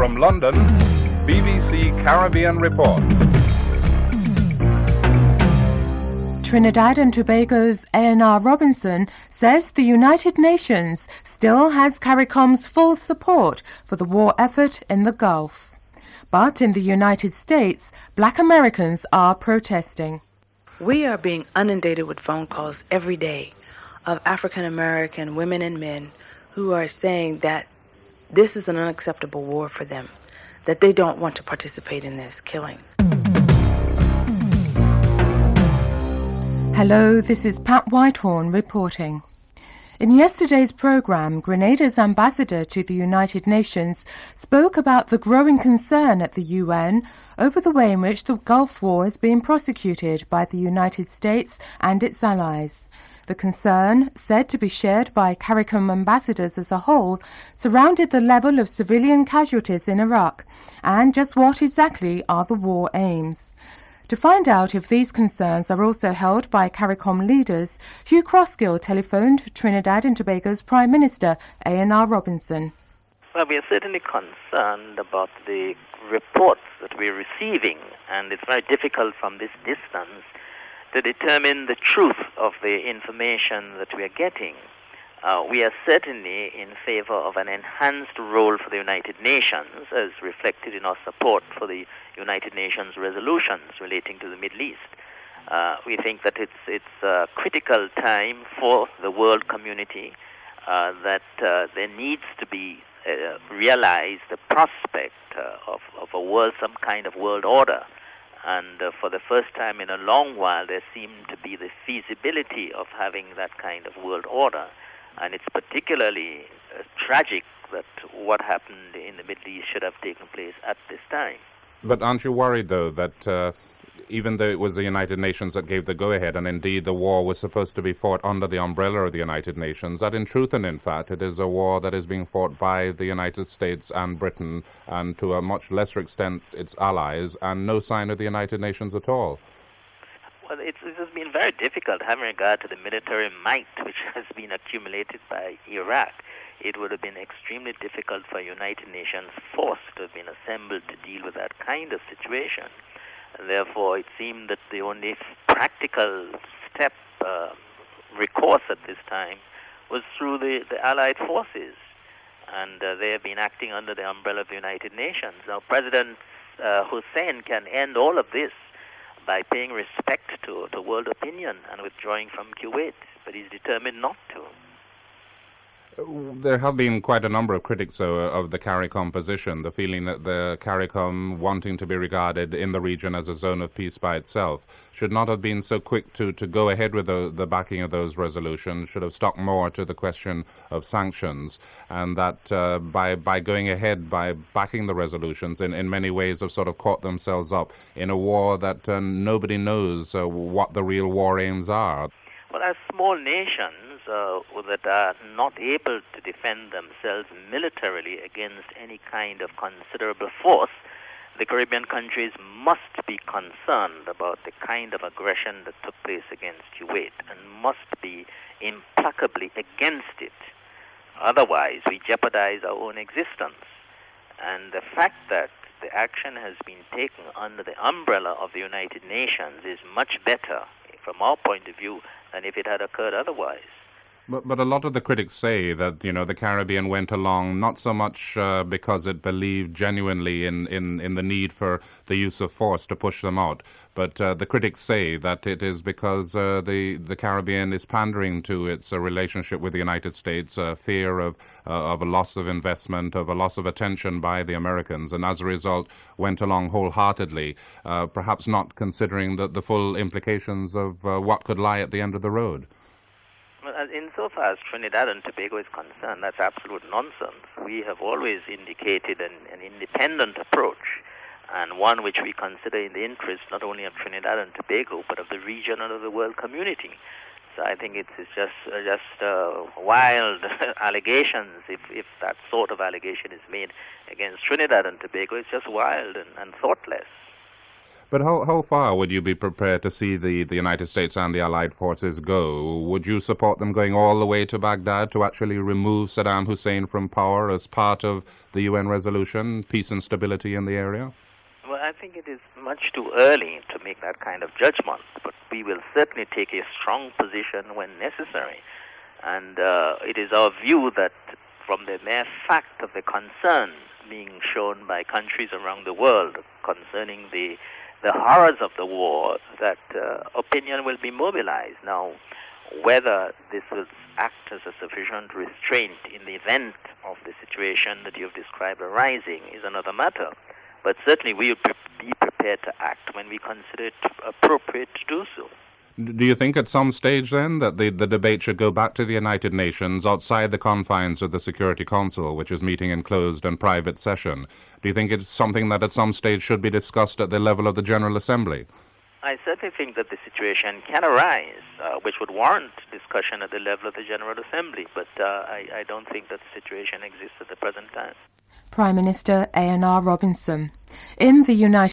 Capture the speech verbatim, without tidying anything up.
From London, B B C Caribbean Report. Trinidad and Tobago's A N R Robinson says the United Nations still has CARICOM's full support for the war effort in the Gulf. But in the United States, Black Americans are protesting. We are being inundated with phone calls every day of African American women and men who are saying that this is an unacceptable war for them, that they don't want to participate in this killing. Hello, this is Pat Whitehorn reporting. In yesterday's program, Grenada's ambassador to the United Nations spoke about the growing concern at the U N over the way in which the Gulf War is being prosecuted by the United States and its allies. The concern, said to be shared by CARICOM ambassadors as a whole, surrounded the level of civilian casualties in Iraq and just what exactly are the war aims. To find out if these concerns are also held by CARICOM leaders, Hugh Crossgill telephoned Trinidad and Tobago's Prime Minister, A N R Robinson. Well, we are certainly concerned about the reports that we're receiving, and it's very difficult from this distance to determine the truth of the information that we are getting. Uh, we are certainly in favor of an enhanced role for the United Nations, as reflected in our support for the United Nations resolutions relating to the Middle East. Uh, we think that it's it's a critical time for the world community, uh, that uh, there needs to be uh, realized the prospect uh, of, of a world, some kind of world order. And uh, for the first time in a long while, there seemed to be the feasibility of having that kind of world order. And it's particularly uh, tragic that what happened in the Middle East should have taken place at this time. But aren't you worried, though, that uh, even though it was the United Nations that gave the go-ahead, and indeed the war was supposed to be fought under the umbrella of the United Nations, that in truth and in fact it is a war that is being fought by the United States and Britain, and to a much lesser extent its allies, and no sign of the United Nations at all? Well, it's, it has been very difficult having regard to the military might which has been accumulated by Iraq. It would have been extremely difficult for a United Nations force to have been assembled to deal with that kind of situation. And therefore, it seemed that the only practical step, uh, recourse at this time, was through the, the Allied forces. And uh, they have been acting under the umbrella of the United Nations. Now, President uh, Hussein can end all of this by paying respect to, to world opinion and withdrawing from Kuwait, but he's determined not to. There have been quite a number of critics uh, of the CARICOM position, the feeling that the CARICOM, wanting to be regarded in the region as a zone of peace by itself, should not have been so quick to, to go ahead with the, the backing of those resolutions, should have stuck more to the question of sanctions, and that uh, by by going ahead, by backing the resolutions, in, in many ways have sort of caught themselves up in a war that uh, nobody knows uh, what the real war aims are. Well, as small nations uh, that are not able to defend themselves militarily against any kind of considerable force, the Caribbean countries must be concerned about the kind of aggression that took place against Kuwait and must be implacably against it. Otherwise, we jeopardize our own existence. And the fact that the action has been taken under the umbrella of the United Nations is much better, from our point of view, than if it had occurred otherwise. But, but a lot of the critics say that, you know, the Caribbean went along not so much uh, because it believed genuinely in, in, in the need for the use of force to push them out, but uh, the critics say that it is because uh, the, the Caribbean is pandering to its uh, relationship with the United States, uh, fear of, uh, of a loss of investment, of a loss of attention by the Americans, and as a result went along wholeheartedly, uh, perhaps not considering the, the full implications of uh, what could lie at the end of the road. Well, insofar as Trinidad and Tobago is concerned, that's absolute nonsense. We have always indicated an, an independent approach, and one which we consider in the interest not only of Trinidad and Tobago, but of the region and of the world community. So I think it's, it's just uh, just uh, wild allegations. If, if that sort of allegation is made against Trinidad and Tobago, it's just wild and, and thoughtless. But how, how far would you be prepared to see the, the United States and the Allied forces go? Would you support them going all the way to Baghdad to actually remove Saddam Hussein from power as part of the U N resolution, peace and stability in the area? Well, I think it is much too early to make that kind of judgment, but we will certainly take a strong position when necessary. And uh, it is our view that from the mere fact of the concern being shown by countries around the world concerning the the horrors of the war, that uh, opinion will be mobilized. Now, whether this will act as a sufficient restraint in the event of the situation that you've described arising is another matter. But certainly we will be prepared to act when we consider it appropriate to do so. Do you think at some stage then that the, the debate should go back to the United Nations outside the confines of the Security Council, which is meeting in closed and private session? Do you think it's something that at some stage should be discussed at the level of the General Assembly? I certainly think that the situation can arise, uh, which would warrant discussion at the level of the General Assembly, but uh, I, I don't think that the situation exists at the present time. Prime Minister A N R Robinson. In the United